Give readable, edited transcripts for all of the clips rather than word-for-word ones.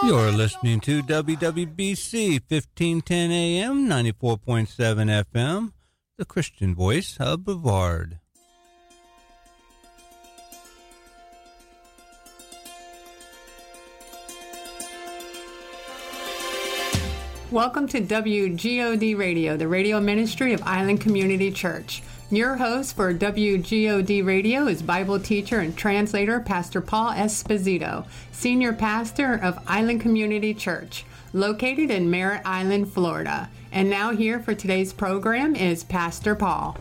You're listening to WWBC 1510 AM, 94.7 FM, the Christian voice of Brevard. Welcome to WGOD Radio, the radio ministry of Island Community Church. Your host for WGOD Radio is Bible teacher and translator Pastor Paul Esposito, senior pastor of Island Community Church, located in Merritt Island, Florida. And now here for today's program is Pastor Paul.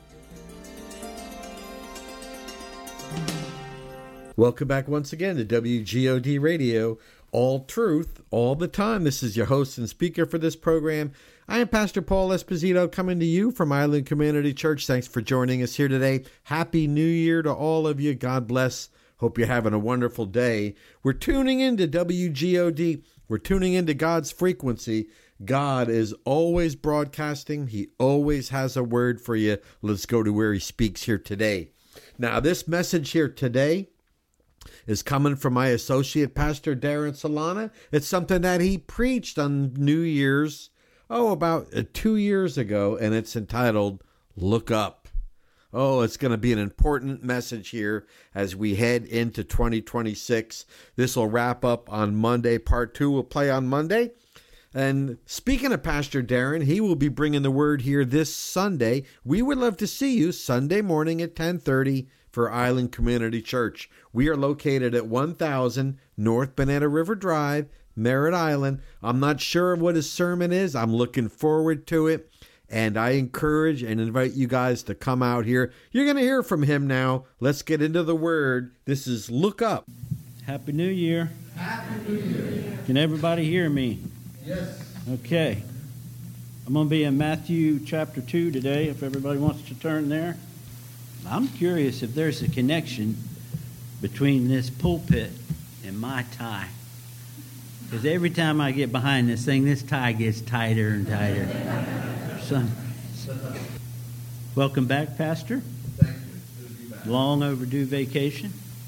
Welcome back once again to WGOD Radio, all truth, all the time. This is your host and speaker for this program. I am Pastor Paul Esposito, coming to you from Island Community Church. Thanks for joining us here today. Happy New Year to all of you. God bless. Hope you're having a wonderful day. We're tuning into WGOD. We're tuning into God's frequency. God is always broadcasting. He always has a word for you. Let's go to where he speaks here today. Now, this message here today is coming from my associate pastor, Darren Solana. It's something that he preached on New Year's, about 2 years ago, and it's entitled, Look Up. It's going to be an important message here as we head into 2026. This will wrap up on Monday. Part 2 will play on Monday. And speaking of Pastor Darren, he will be bringing the word here this Sunday. We would love to see you Sunday morning at 10:30 for Island Community Church. We are located at 1000 North Banana River Drive, Merritt Island. I'm not sure what his sermon is. I'm looking forward to it. And I encourage and invite you guys to come out here. You're going to hear from him now. Let's get into the word. This is Look Up. Happy New Year. Happy New Year. Can everybody hear me? Yes. Okay. I'm going to be in Matthew chapter 2 today, if everybody wants to turn there. I'm curious if there's a connection between this pulpit and my tie. Because every time I get behind this thing, this tie gets tighter and tighter. So, welcome back, Pastor. Thank you. Good to be back. Long overdue vacation.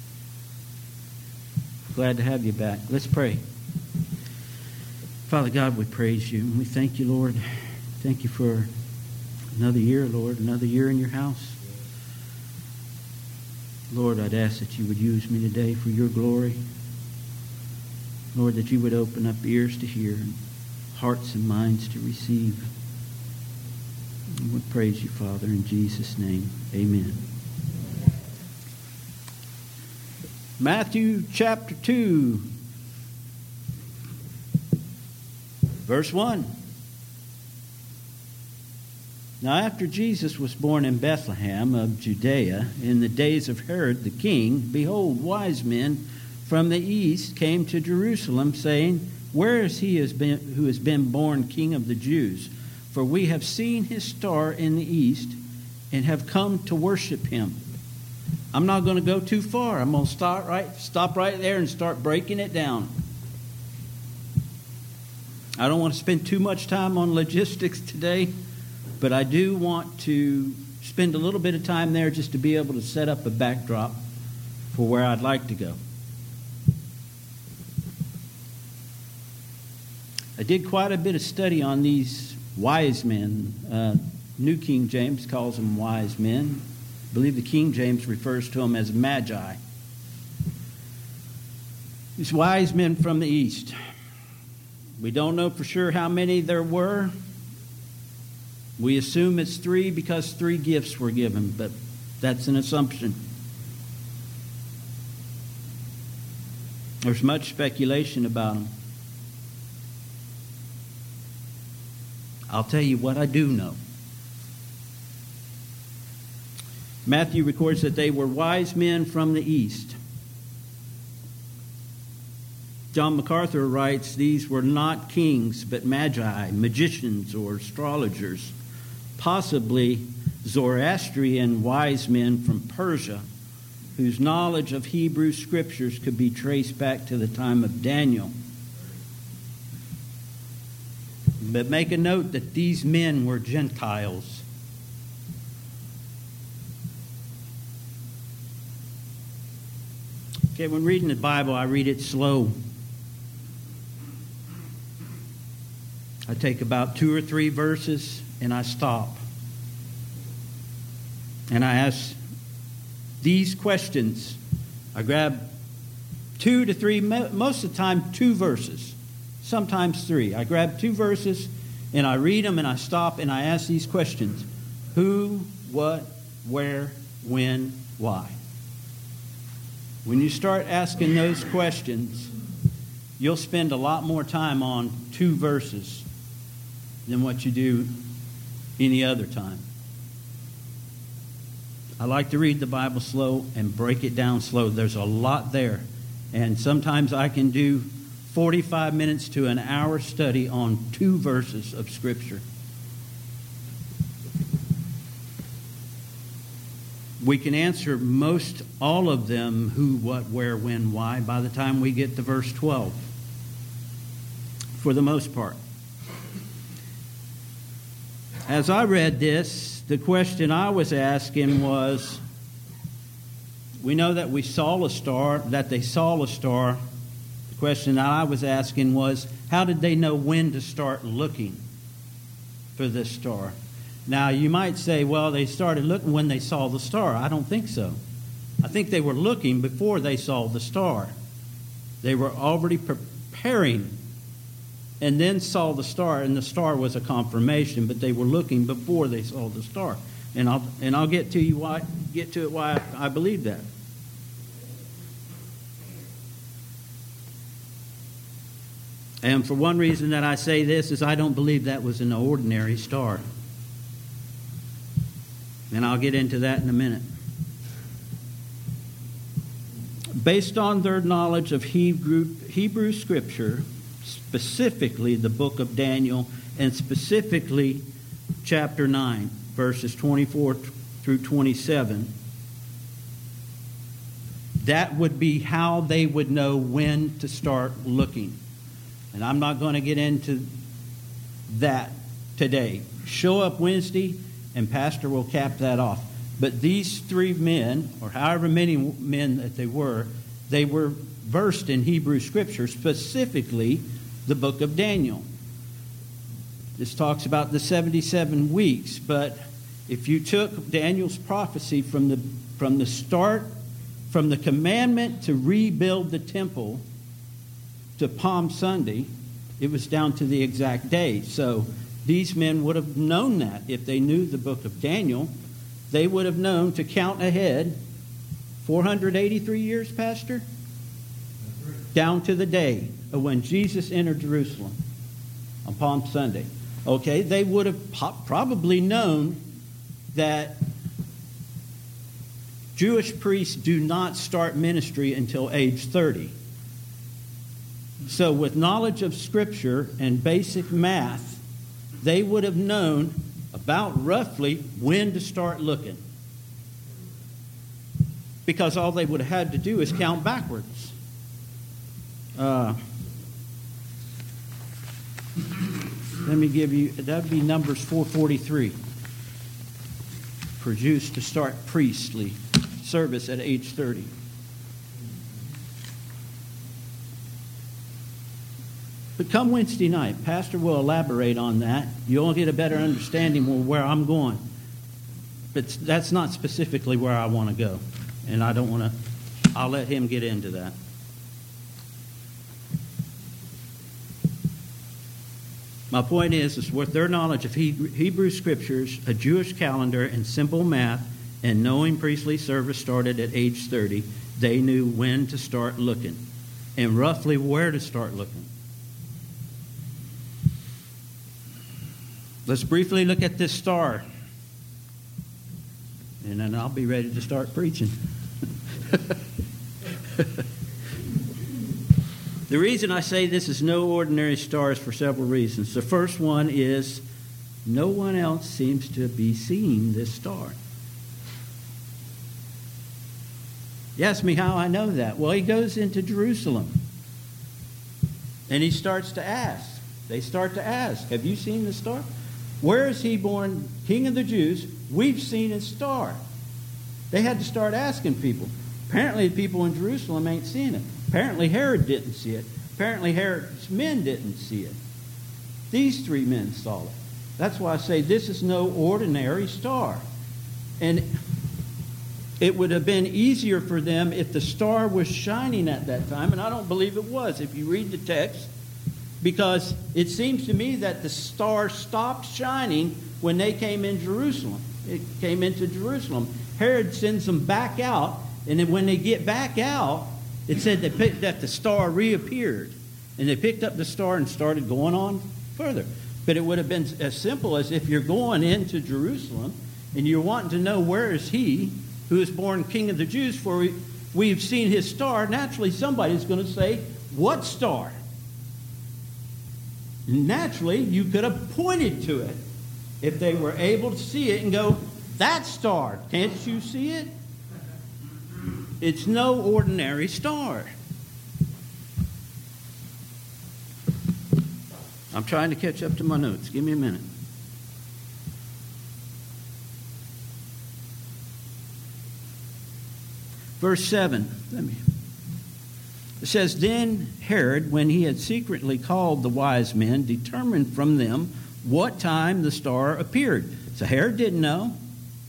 Glad to have you back. Let's pray. Father God, we praise you and we thank you, Lord. Thank you for another year, Lord, another year in your house. Lord, I'd ask that you would use me today for your glory. Lord, that you would open up ears to hear and hearts and minds to receive. And we praise you, Father, in Jesus' name. Amen. Matthew chapter 2, verse 1. Now after Jesus was born in Bethlehem of Judea, in the days of Herod the king, behold, wise men from the east came to Jerusalem, saying, Where is he who has been born King of the Jews? For we have seen his star in the east and have come to worship him. I'm not going to go too far. I'm going to stop right there and start breaking it down. I don't want to spend too much time on logistics today, but I do want to spend a little bit of time there just to be able to set up a backdrop for where I'd like to go. I did quite a bit of study on these wise men. New King James calls them wise men. I believe the King James refers to them as magi. These wise men from the east. We don't know for sure how many there were. We assume it's 3 because 3 gifts were given, but that's an assumption. There's much speculation about them. I'll tell you what I do know. Matthew records that they were wise men from the east. John MacArthur writes, these were not kings, but magi, magicians or astrologers, possibly Zoroastrian wise men from Persia, whose knowledge of Hebrew scriptures could be traced back to the time of Daniel. But make a note that these men were Gentiles. Okay, when reading the Bible, I read it slow. I take about 2 or 3 verses and I stop. And I ask these questions. I grab 2 to 3, most of the time 2 verses, sometimes 3. I grab 2 verses and I read them and I stop and I ask these questions. Who, what, where, when, why? When you start asking those questions, you'll spend a lot more time on 2 verses than what you do any other time. I like to read the Bible slow and break it down slow. There's a lot there. And sometimes I can do 45 minutes to an hour study on 2 verses of Scripture. We can answer most all of them, who, what, where, when, why, by the time we get to verse 12. For the most part. As I read this, the question I was asking was, we know that we saw a star, that they saw a star. The question that I was asking was, how did they know when to start looking for this star? Now, you might say, well, they started looking when they saw the star. I don't think so. I think they were looking before they saw the star. They were already preparing and then saw the star, and the star was a confirmation, but they were looking before they saw the star. And I'll get to it why I believe that. And for one reason that I say this is I don't believe that was an ordinary star. And I'll get into that in a minute. Based on their knowledge of Hebrew Scripture, specifically the book of Daniel, and specifically chapter 9, verses 24 through 27, that would be how they would know when to start looking. And I'm not going to get into that today. Show up Wednesday, and Pastor will cap that off. But these 3 men, or however many men that they were versed in Hebrew Scripture, specifically the book of Daniel. This talks about the 77 weeks, but if you took Daniel's prophecy from the start, from the commandment to rebuild the temple to Palm Sunday, it was down to the exact day. So these men would have known that. If they knew the book of Daniel, they would have known to count ahead 483 years, Pastor? Down to the day of when Jesus entered Jerusalem on Palm Sunday. Okay, they would have probably known that Jewish priests do not start ministry until age 30. So with knowledge of Scripture and basic math, they would have known about roughly when to start looking. Because all they would have had to do is count backwards. Let me give you, that would be Numbers 4:43. For Jews to start priestly service at age 30. But come Wednesday night, Pastor will elaborate on that. You'll get a better understanding of where I'm going. But that's not specifically where I want to go. And I don't want to, I'll let him get into that. My point is with their knowledge of Hebrew Scriptures, a Jewish calendar, and simple math, and knowing priestly service started at age 30, they knew when to start looking and roughly where to start looking. Let's briefly look at this star, and then I'll be ready to start preaching. The reason I say this is no ordinary star is for several reasons. The first one is no one else seems to be seeing this star. You ask me how I know that. Well, he goes into Jerusalem, and he starts to ask. They start to ask, have you seen the star? Where is he born, King of the Jews? We've seen his star. They had to start asking people. Apparently, the people in Jerusalem ain't seeing it. Apparently, Herod didn't see it. Apparently, Herod's men didn't see it. These 3 men saw it. That's why I say this is no ordinary star. And it would have been easier for them if the star was shining at that time, and I don't believe it was if you read the text, because it seems to me that the star stopped shining when they came in Jerusalem. It came into Jerusalem. Herod sends them back out, and then when they get back out, it said that the star reappeared. And they picked up the star and started going on further. But it would have been as simple as if you're going into Jerusalem and you're wanting to know where is he who is born King of the Jews, for we've seen his star. Naturally, somebody's going to say, what star? Naturally, you could have pointed to it if they were able to see it and go, that star, can't you see it? It's no ordinary star. I'm trying to catch up to my notes. Give me a minute. Verse 7. It says, Then Herod, when he had secretly called the wise men, determined from them what time the star appeared. So Herod didn't know.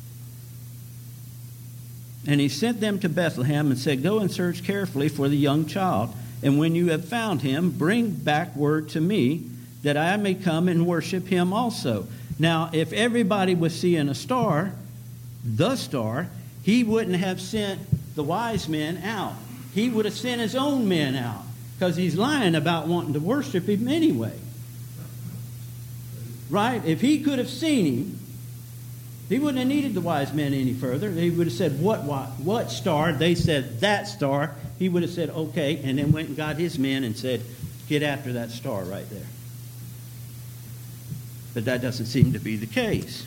And he sent them to Bethlehem and said, Go and search carefully for the young child. And when you have found him, bring back word to me, that I may come and worship him also. Now, if everybody was seeing a star, the star, he wouldn't have sent the wise men out. He would have sent his own men out, because he's lying about wanting to worship him anyway. Right? If he could have seen him, he wouldn't have needed the wise men any further. He would have said, what star? They said, that star. He would have said, okay, and then went and got his men and said, get after that star right there. But that doesn't seem to be the case.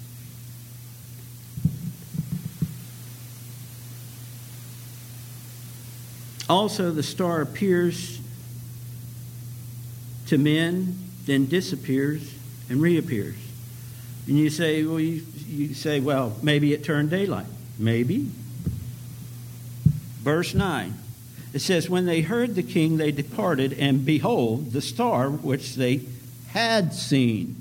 Also, the star appears to men, then disappears and reappears. And you say, well, maybe it turned daylight. Maybe. Verse 9. It says, When they heard the king, they departed, and behold, the star which they had seen.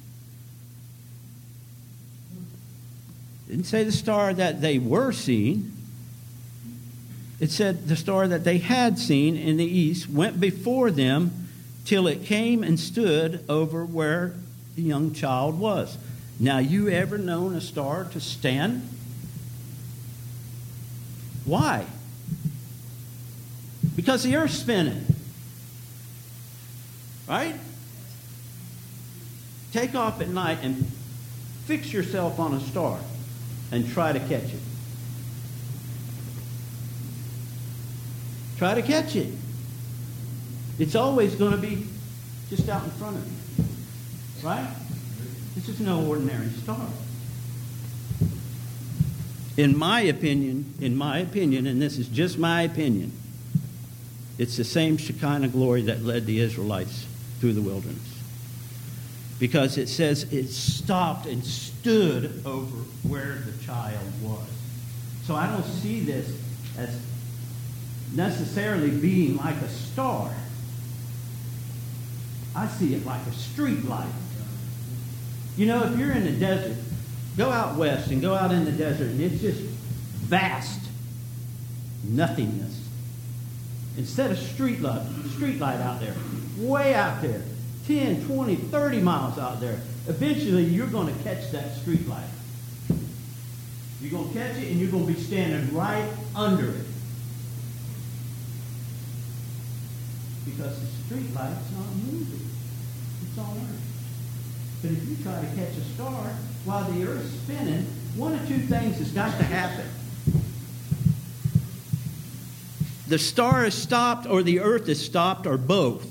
It didn't say the star that they were seeing. It said the star that they had seen in the east went before them till it came and stood over where the young child was. Now, you ever known a star to stand? Why? Because the earth's spinning. Right? Take off at night and fix yourself on a star and try to catch it. Try to catch it. It's always going to be just out in front of you. Right? This is no ordinary star. In my opinion, and this is just my opinion, it's the same Shekinah glory that led the Israelites through the wilderness. Because it says it stopped and stood over where the child was. So I don't see this as necessarily being like a star. I see it like a street light. You know, if you're in the desert, go out west and go out in the desert, and it's just vast nothingness. Instead of street light out there, way out there, 10, 20, 30 miles out there, eventually you're going to catch that street light. You're going to catch it, and you're going to be standing right under it. Because the street light's not moving. It's on earth. But if you try to catch a star while the earth's spinning, one of two things has got to happen. The star is stopped, or the earth is stopped, or both.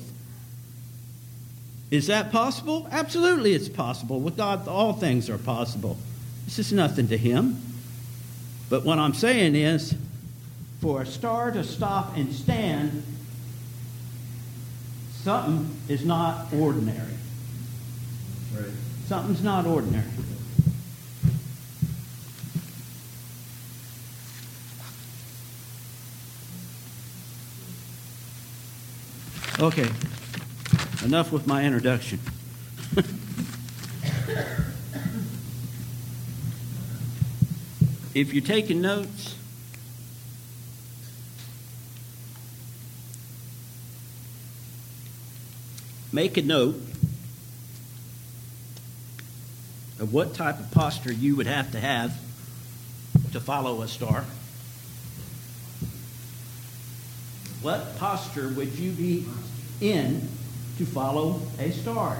Is that possible? Absolutely it's possible. With God, all things are possible. This is nothing to him. But what I'm saying is, for a star to stop and stand, something is not ordinary. Right. Something's not ordinary. Okay. Enough with my introduction. If you're taking notes, make a note of what type of posture you would have to follow a star. What posture would you be in to follow a star?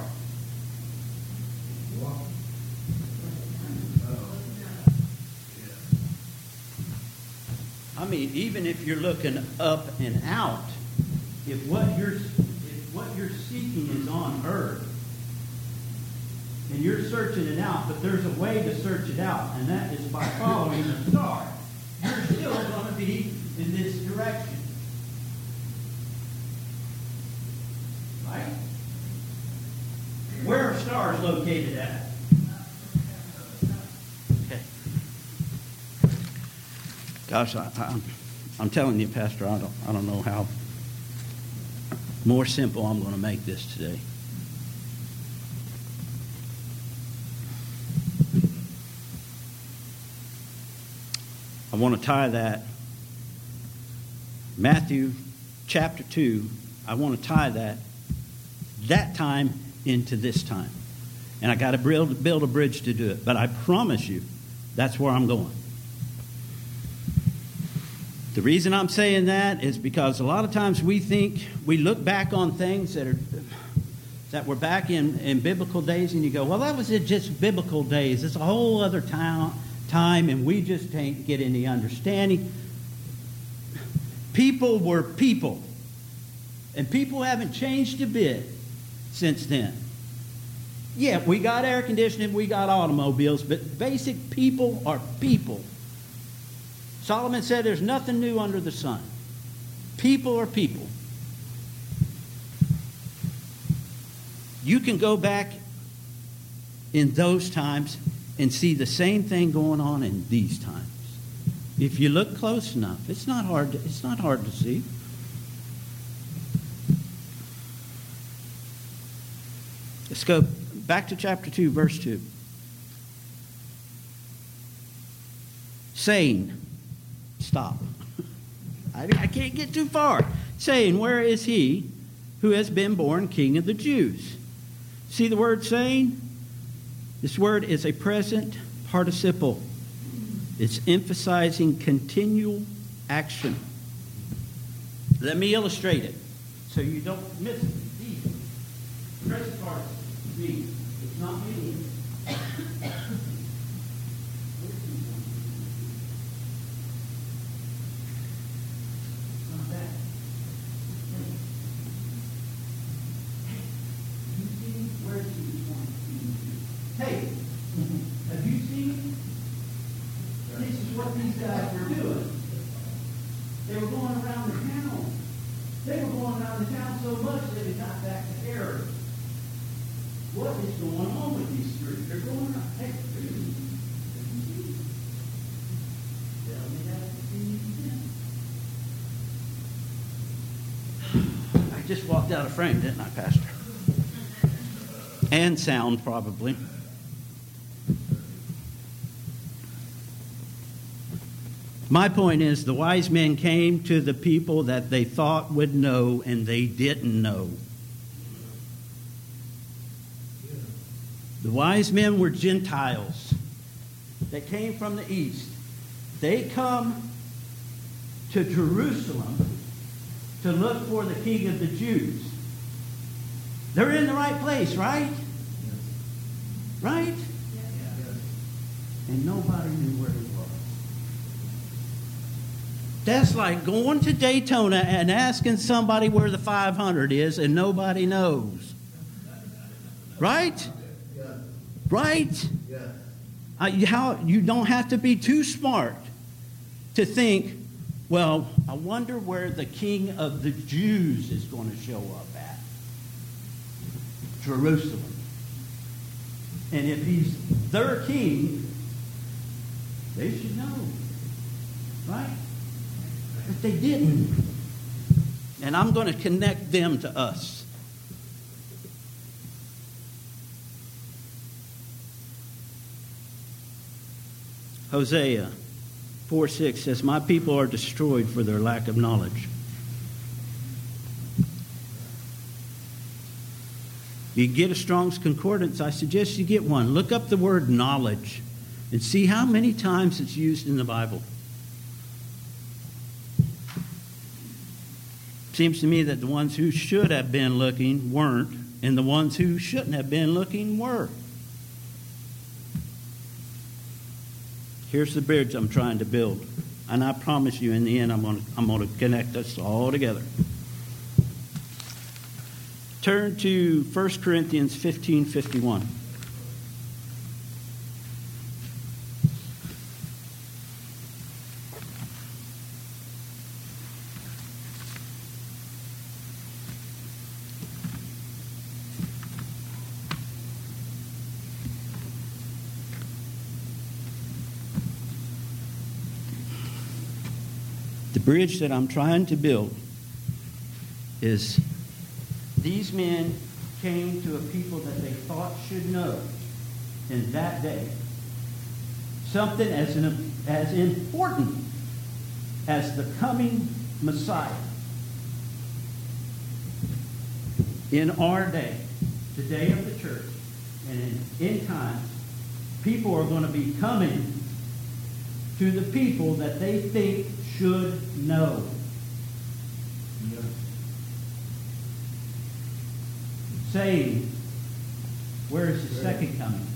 I mean, even if you're looking up and out, if what you're seeking is on earth, and you're searching it out, but there's a way to search it out, and that is by following the star, you're still going to be in this direction. Right? Where are stars located at? Okay. Gosh, I'm telling you, Pastor, I don't know how more simple I'm going to make this today. I want to tie that Matthew chapter 2, I want to tie that time into this time. And I got to build a bridge to do it. But I promise you, that's where I'm going. The reason I'm saying that is because a lot of times we look back on things that were back in biblical days, and you go, well, that was just biblical days. It's a whole other time, and we just can't get any understanding. People were people, and people haven't changed a bit since then. Yeah, we got air conditioning, we got automobiles, but basic people are people. Solomon said there's nothing new under the sun. People are people. You can go back in those times and see the same thing going on in these times. If you look close enough, it's not hard to see. Let's go back to chapter 2, verse 2. Saying, stop. I can't get too far. Saying, where is he who has been born King of the Jews? See the word saying? This word is a present participle. It's emphasizing continual action. Let me illustrate it so you don't miss it. Present participle means it's not meaning. Hey, have you seen? This is what these guys were doing. They were going around the town. They were going around the town so much that they got back to Herod. What is going on with these three? They're going around. Hey, tell me that. I just walked out of frame, didn't I, Pastor? And sound, probably. My point is, the wise men came to the people that they thought would know, and they didn't know. The wise men were Gentiles that came from the east. They come to Jerusalem to look for the King of the Jews. They're in the right place, right? Right? And nobody knew where he was. That's like going to Daytona and asking somebody where the 500 is and nobody knows. Right? Right? You don't have to be too smart to think, well, I wonder where the King of the Jews is going to show up at. Jerusalem. And if he's their king, they should know. Right? But they didn't. And I'm going to connect them to us. Hosea 4:6 says, my people are destroyed for their lack of knowledge. You get a Strong's Concordance, I suggest you get one. Look up the word knowledge and see how many times it's used in the Bible. Seems to me that the ones who should have been looking weren't, and the ones who shouldn't have been looking were. Here's the bridge I'm trying to build, and I promise you in the end I'm going to connect us all together. Turn to 1 Corinthians 15:51. The bridge that I'm trying to build is these men came to a people that they thought should know in that day something as important as the coming Messiah. In our day, the day of the church, and in end times, people are going to be coming to the people that they think should know. Saying, where is his second coming?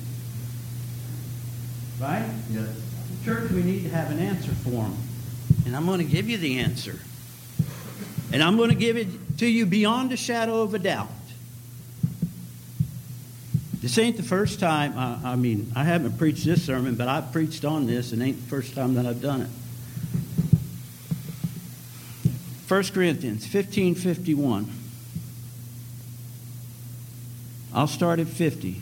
Right? Yes. Church, we need to have an answer for them. And I'm going to give you the answer. And I'm going to give it to you beyond a shadow of a doubt. This ain't the first time, I haven't preached this sermon, but I've preached on this, and it ain't the first time that I've done it. 1 Corinthians 15:51. I'll start at 50.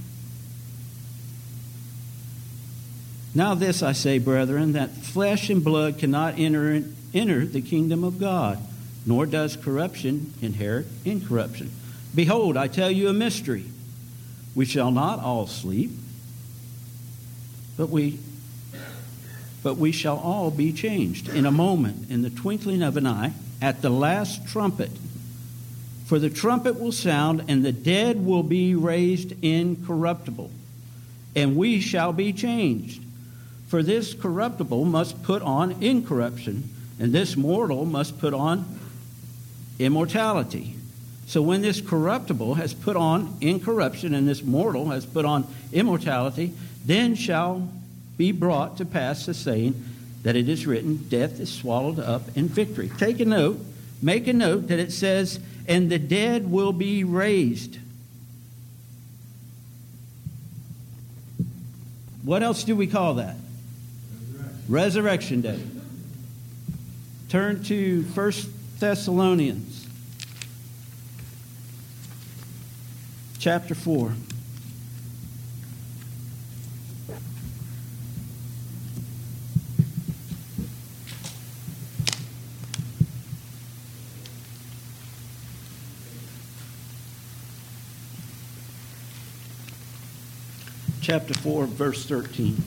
Now this I say, brethren, that flesh and blood cannot enter the kingdom of God, nor does corruption inherit incorruption. Behold, I tell you a mystery. We shall not all sleep, but we shall all be changed in a moment, in the twinkling of an eye, at the last trumpet. For the trumpet will sound, and the dead will be raised incorruptible, and we shall be changed. For this corruptible must put on incorruption, and this mortal must put on immortality. So when this corruptible has put on incorruption, and this mortal has put on immortality, then shall be brought to pass the saying that it is written, death is swallowed up in victory. Take a note, make a note that it says, and the dead will be raised. What else do we call that? Resurrection Day. Turn to 1 Thessalonians chapter 4. Chapter 4, verse 13.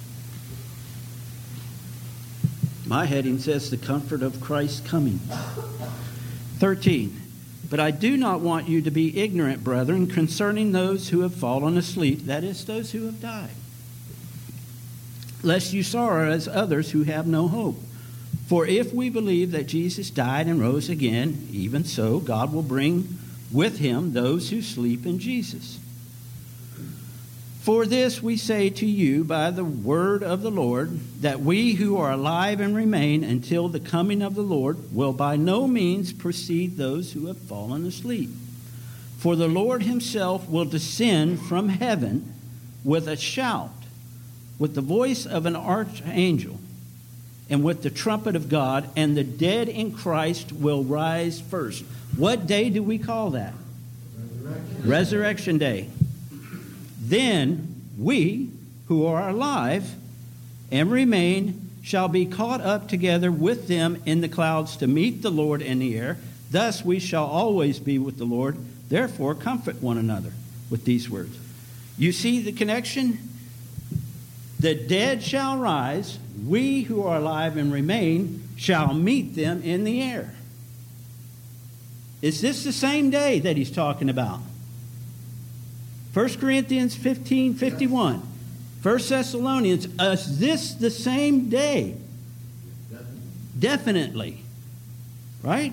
My heading says, the comfort of Christ's coming. 13. But I do not want you to be ignorant, brethren, concerning those who have fallen asleep, that is, those who have died, lest you sorrow as others who have no hope. For if we believe that Jesus died and rose again, even so God will bring with him those who sleep in Jesus. For this we say to you by the word of the Lord, that we who are alive and remain until the coming of the Lord will by no means precede those who have fallen asleep. For the Lord himself will descend from heaven with a shout, with the voice of an archangel, and with the trumpet of God, and the dead in Christ will rise first. What day do we call that? Resurrection Day. Then we who are alive and remain shall be caught up together with them in the clouds to meet the Lord in the air. Thus we shall always be with the Lord. Therefore comfort one another with these words. You see the connection? The dead shall rise. We who are alive and remain shall meet them in the air. Is this the same day that he's talking about? 1 Corinthians 15:51. 1 Thessalonians, is this the same day? Definitely. Right?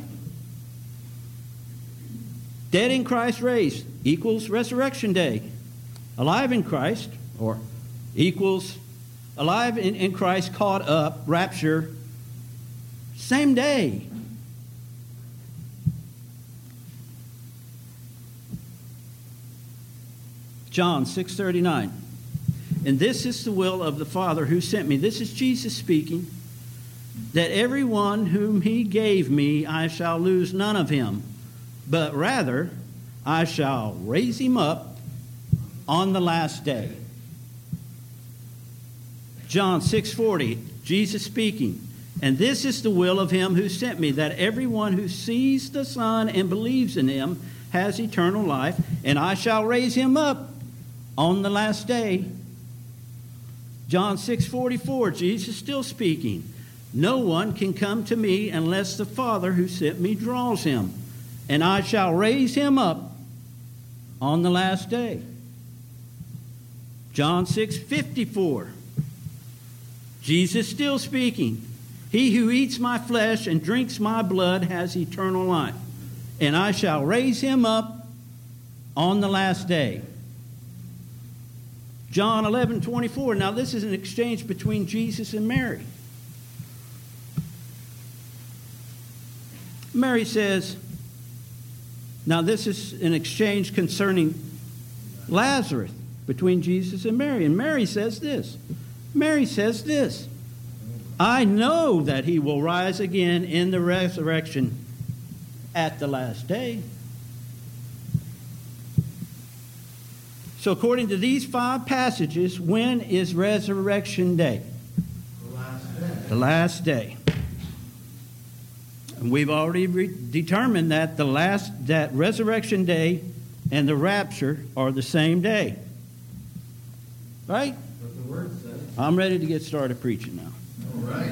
Dead in Christ raised equals resurrection day. Alive in Christ, or equals alive in Christ, caught up, rapture, same day. John 6:39. And this is the will of the Father who sent me. This is Jesus speaking. That everyone whom he gave me, I shall lose none of him, but rather I shall raise him up on the last day. John 6:40, Jesus speaking. And this is the will of him who sent me, that everyone who sees the Son and believes in him has eternal life, and I shall raise him up on the last day. John 6:44, Jesus still speaking. No one can come to me unless the Father who sent me draws him, and I shall raise him up on the last day. John 6:54, Jesus still speaking. He who eats my flesh and drinks my blood has eternal life, and I shall raise him up on the last day. John 11:24. Now this is an exchange between Jesus and Mary. Mary says, now this is an exchange concerning Lazarus between Jesus and Mary. And Mary says this. I know that he will rise again in the resurrection at the last day. So according to these 5 passages, when is resurrection day? The last day. The last day. And we've already determined that that resurrection day and the rapture are the same day. Right? What the word says. I'm ready to get started preaching now. All right.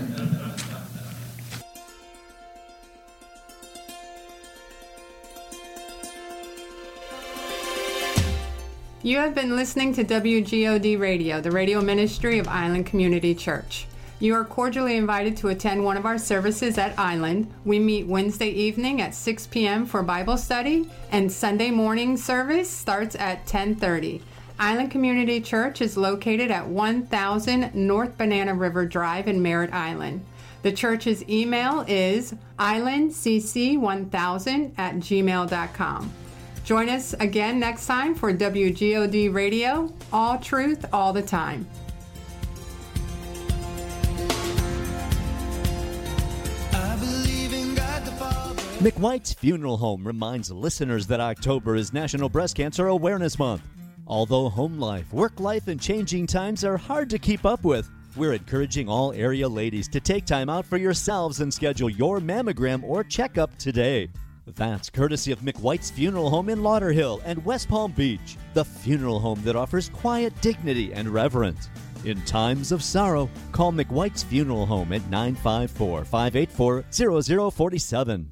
You have been listening to WGOD Radio, the radio ministry of Island Community Church. You are cordially invited to attend one of our services at Island. We meet Wednesday evening at 6 p.m. for Bible study, and Sunday morning service starts at 10:30. Island Community Church is located at 1000 North Banana River Drive in Merritt Island. The church's email is islandcc1000@gmail.com. Join us again next time for WGOD Radio, all truth, all the time. McWhite's Funeral Home reminds listeners that October is National Breast Cancer Awareness Month. Although home life, work life, and changing times are hard to keep up with, we're encouraging all area ladies to take time out for yourselves and schedule your mammogram or checkup today. That's courtesy of McWhite's Funeral Home in Lauderhill and West Palm Beach, the funeral home that offers quiet dignity and reverence. In times of sorrow, call McWhite's Funeral Home at 954-584-0047.